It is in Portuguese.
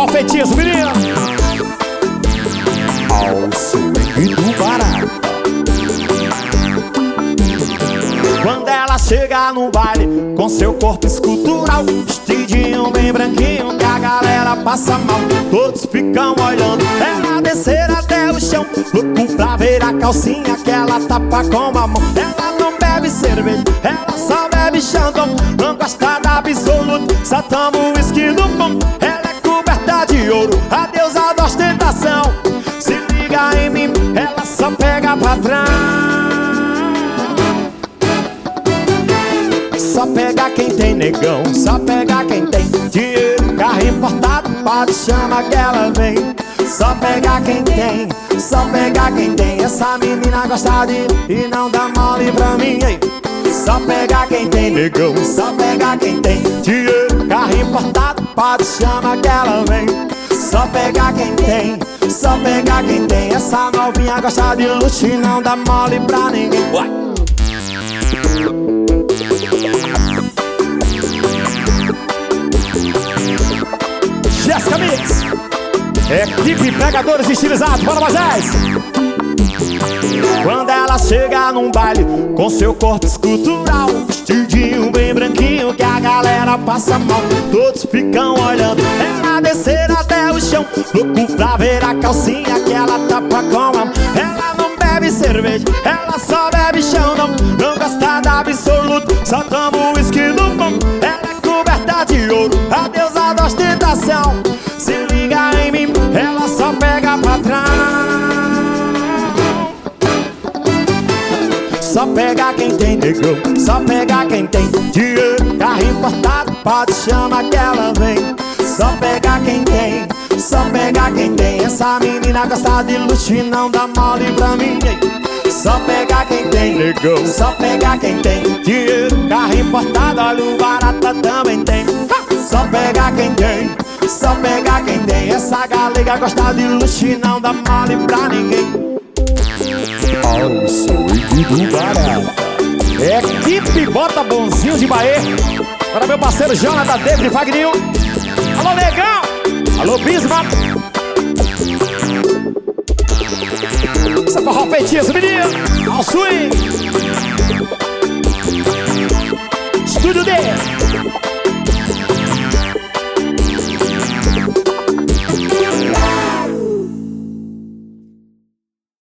forró feitiço, menino. Ao swing do baralho. Quando ela chega no baile com seu corpo escultural, vestidinho bem branquinho que a galera passa mal. Todos ficam olhando ela descer até o chão, louco pra ver a calcinha que ela tapa com a mão. Ela não bebe cerveja, ela só bebe Xandão. Não gosta da absoluta, só toma o uísque do bom. Ela é coberta de ouro, a deusa da ostentação. Se liga em mim, ela só pega patrão. Só pega quem tem negão, só pega quem tem dinheiro, carro importado, pode chamar que ela vem. Só pega quem tem, só pega quem tem. Essa menina gosta de e não dá mole pra mim, hein? Só pega quem tem negão, só pega quem tem dinheiro, carro importado, pode chamar que ela vem. Só pega quem tem, só pega quem tem. Essa novinha gosta de luxo e não dá mole pra ninguém. Uai. Jéssica Mix, equipe Pegadores Estilizados, bora Moisés! Quando ela chega num baile com seu corpo escultural, vestidinho bem branquinho que a galera passa mal. Todos ficam olhando ela descer até o chão, louco pra ver a calcinha que ela tapa com a mão. Ela não bebe cerveja, ela só bebe Xandão. Não gosta da absoluta, só toma o uísque do bom. Ela é coberta de ouro, a deusa da ostentação. Se liga em mim, ela só pega patrão. Só pega quem tem negão, só pega quem tem dinheiro, carro importado, pode chamar que ela vem. Só pega quem tem, só pega quem tem. Essa menina gosta de luxo e não dá mole pra mim, hein? Só pega quem tem negão, só pega quem tem dinheiro, carro importado, olha o barata também tem. Só pega quem tem, só pega quem tem. Essa galega gosta de luxo e não dá mole pra ninguém. Ao swing do baralho. Equipe Bota Bonzinho de Bahia. Para meu parceiro Jonathan, David Fagninho. Alô, negão. Alô, Bisma. Essa forró feitiço, menino. Ao swing. Estúdio D.